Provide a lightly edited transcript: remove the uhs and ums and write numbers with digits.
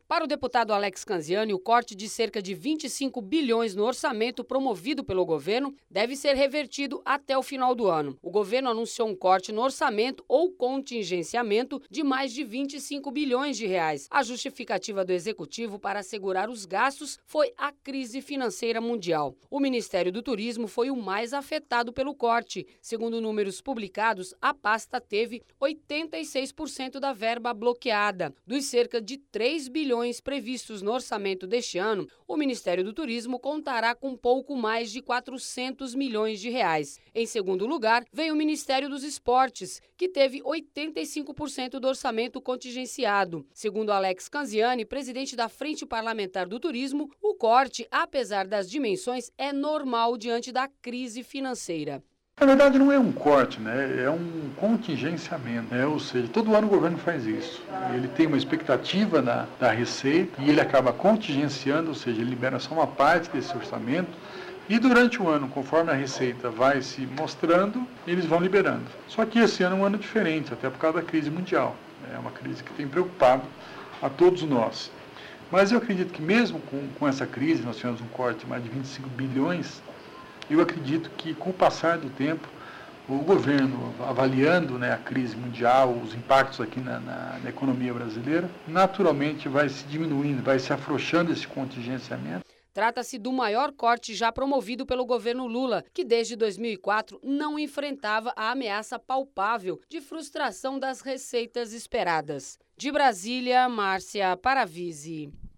Para o deputado Alex Canziani, o corte de cerca de 25 bilhões no orçamento promovido pelo governo deve ser revertido até o final do ano. O governo anunciou um corte no orçamento ou contingenciamento de mais de 25 bilhões de reais. A justificativa do executivo para assegurar os gastos foi a crise financeira mundial. O Ministério do Turismo foi o mais afetado pelo corte. Segundo números publicados, a pasta teve 86% da verba bloqueada. Dos cerca de 3 bilhões previstos no orçamento deste ano, o Ministério do Turismo contará com pouco mais de 400 milhões de reais. Em segundo lugar, vem o Ministério dos Esportes, que teve 85% do orçamento contingenciado. Segundo Alex Canziani, presidente da Frente Parlamentar do Turismo, o corte, apesar das dimensões, é normal diante da crise financeira. Na verdade, não é um corte, né? É um contingenciamento, né? Ou seja, todo ano o governo faz isso. Ele tem uma expectativa da receita e ele acaba contingenciando, ou seja, ele libera só uma parte desse orçamento e durante o ano, conforme a receita vai se mostrando, eles vão liberando. Só que esse ano é um ano diferente, até por causa da crise mundial. É uma crise que tem preocupado a todos nós. Mas eu acredito que mesmo com essa crise, nós tivemos um corte de mais de 25 bilhões, eu acredito que, com o passar do tempo, o governo, avaliando, né, a crise mundial, os impactos aqui na economia brasileira, naturalmente vai se diminuindo, vai se afrouxando esse contingenciamento. Trata-se do maior corte já promovido pelo governo Lula, que desde 2004 não enfrentava a ameaça palpável de frustração das receitas esperadas. De Brasília, Márcia Paravisi.